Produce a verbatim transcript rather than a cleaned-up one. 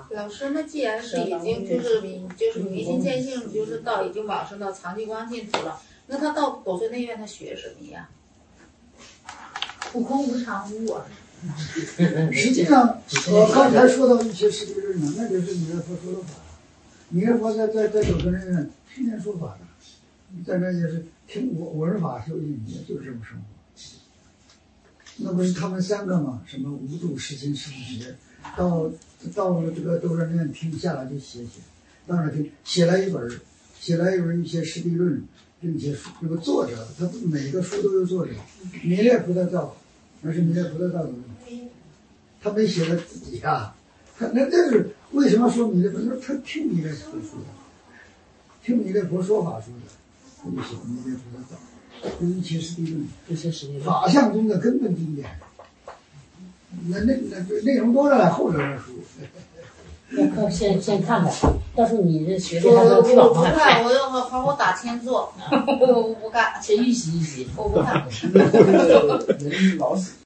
啊。 老师，那既然是已经就是就是迷信见性，就是到已经往生到常寂光净土了，那他到斗岁内院他学什么呀？不空无常无我。 实际上，我刚才说到一些实际论呢，那就是弥勒佛说的法。弥勒佛在在在斗岁内院天天说法的，在那也是听闻闻法修行，也就是这种生活。那不是他们三个嘛？什么无度、实心、实不学，到到这个斗岁内院听下来就写写，当然听写了一本，写了一本一些实地论，并且这个作者，他每个书都有作者，弥勒菩萨道，那是弥勒菩萨道的。他没写他自己啊，他那这是为什么说弥勒佛？那他听弥勒佛说的，听弥勒佛说法说的，他就写弥勒菩萨道，这一切实地论， 这些实地论， 法相中的根本经典。那那那内容多了，后头的书。 那看先先看看，到时候你这学的我还能去我不网上看，我要好好我打千座，我不干， 先预习预习。 我不看。 人老死。